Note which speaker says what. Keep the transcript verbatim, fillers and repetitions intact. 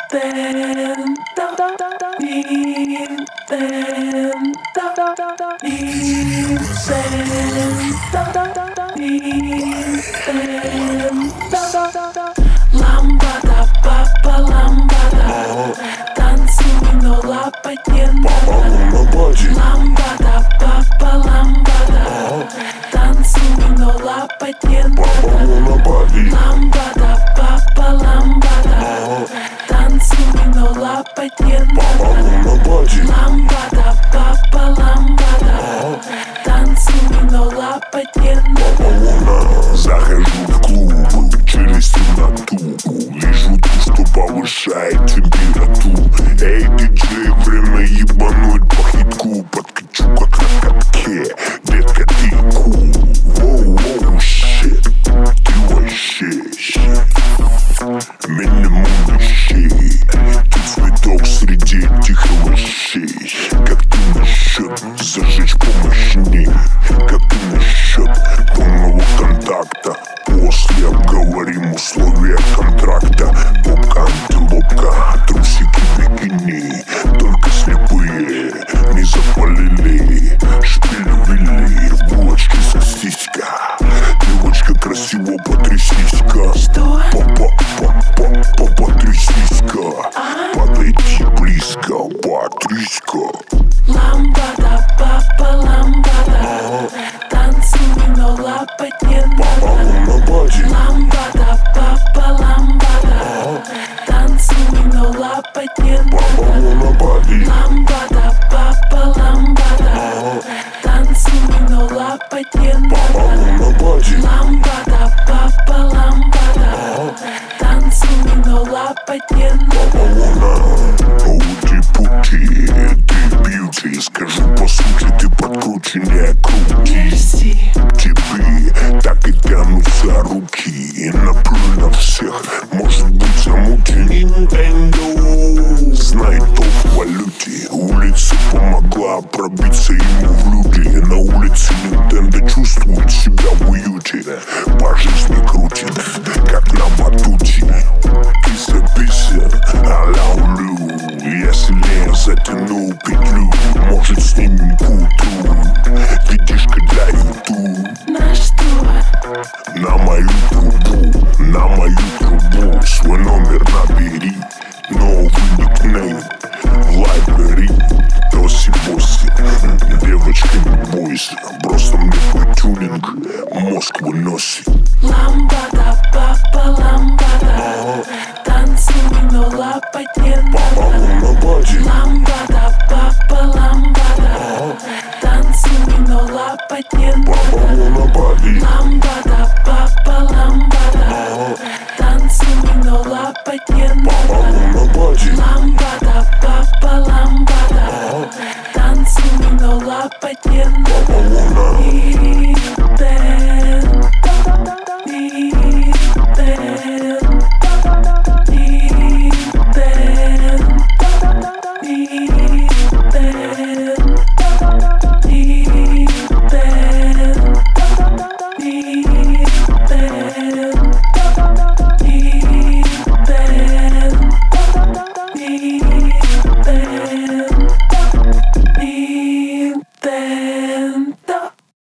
Speaker 1: Ламбада, папа, ламбада, танцуй, но лапать не надо. Ламбада, папа, ламбада, танцуй, но лапать не надо. Ламбада, папа, ламбада, танцуй, но лапать не надо. Ламбада, папа, ламбада, танцуй, но лапать не надо.
Speaker 2: Захожу в клуб, челюстью на ту, вижу ту, что повышает температуру. Эй, диджей, время ебануть по хитку. Подкачу как на катке, детка, ты кул. Воу-воу, щит, ты вообще щит. Минимум вещей, ты цветок среди тихого щей. Как ты насчет зажечь помощней? Как ты насчет полного контакта? После обговорим условия контракта. Попка, антилопка, трусики, бикини. Только слепые не запалили. Шпиль ввели, в булочке сосиска. Девочка, красиво потрясись-ка.
Speaker 1: Что?
Speaker 2: Па-па-па-па, потрясись-ка. Подойди близко, потрясь-ка.
Speaker 1: Ламбада, папа, ламбада, танцуй, но лапать не надо. Ламбада, папа, ламбада, танцуй, но лапать не надо. Ламбада, папа, ламбада, танцуй, но лапать не надо. Ламбада, папа, ламбада, танцуй, но лапать не надо.
Speaker 2: Ути-пути, ты бьюти. Скажу по сути, ты подкруче, не крути.
Speaker 1: Мерси.
Speaker 2: Тебе так и тянутся руки. И наплюй на всех, может быть, замути. Nintendo знает толк в валюте. Улица помогла пробиться ему в люди. На улице Nintendo чувствует себя в уюте. По жизни крутит, как на батуте. Кися-пися, а-ля-улю. Я сильнее затянул петлю. Может, снимем к утру. Видишка для ютуб.
Speaker 1: На что?
Speaker 2: На мою трубу, на мою трубу. Свой номер набери. Новый никнейм в лайбрери. Тоси-боси, девочка, не бойся. Просто мне твой тюнинг мозг выносит.
Speaker 1: Ламбада, папа, ламбада, танцуй, но лапать не надо. Ламбада, папа, ламбада, танцуй, но лапать не надо. Ламбада, папа, ламбада, танцуй, но лапать не надо. Ламбада, папа, ламбада, танцуй, но лапать не надо. Then